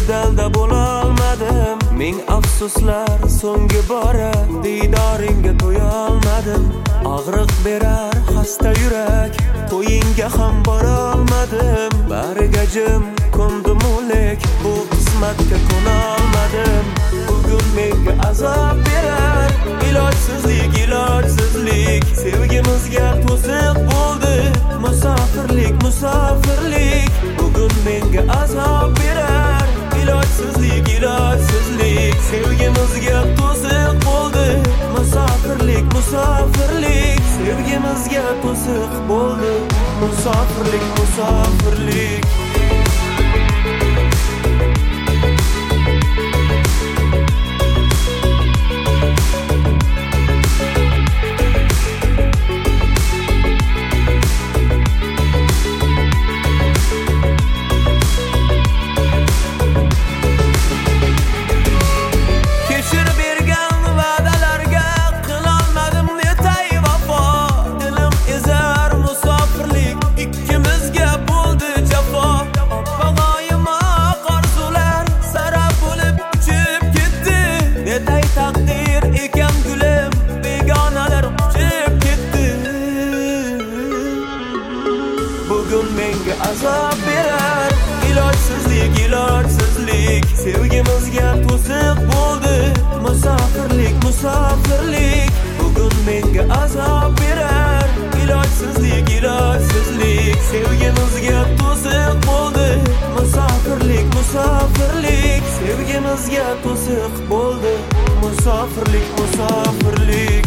dalda bo'la olmadim. Ming afsuslar so'nggi bora diydoringga to'ya olmadim. Og'riq berar xasta yurak, to'yingga ham bora olmadim. Bariga jim ko'ndim o'lik, bu qismatga ko'na olmadim. Bugun menga azob berar ilojsizlik, ilojsizlik. Sevgimizga to'siq bo'ldi musofirlik, musofirlik. Bugun menga azob berar ilojsizlik, ilojsizlik. Sevgimizga to'siq bo'ldi musofirlik, musofirlik. Sevgimizga to'siq bo'ldi musofirlik, musofirlik. Azob berar ilojsizlik, ilojsizlik. Sevgimizga to'siq bo'ldi musofirlik, musofirlik. Bugun menga azob berar ilojsizlik, ilojsizlik. Sevgimizga to'siq bo'ldi musofirlik, musofirlik. Sevgimizga to'siq bo'ldi musofirlik, musofirlik.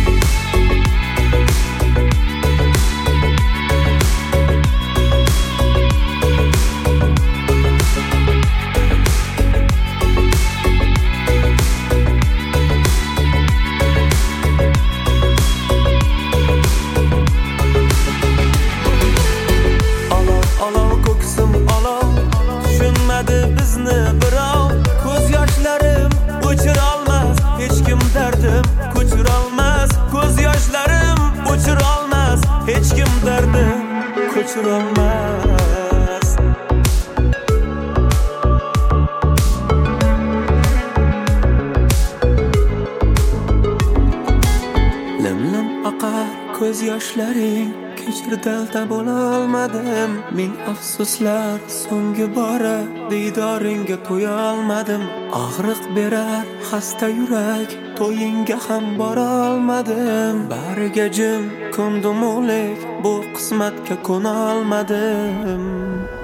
Bizni birov ko'z yoshlarim o'chira olmas, hech kim dardim ko'chira olmas. Ko'z yoshlarim o'chira olmas, hech kim dardim ko'chira olmas. Lim-lim oqar ko'z yoshlaring, kechir dalda bo'la olmadim. Ming afsuslar so'nggi bora diydoringga to'ya olmadim. Og'riq berar xasta yurak, to'yingga ham bora olmadim. Bariga jim ko'ndim o'lik, bu qismatga ko'na olmadim.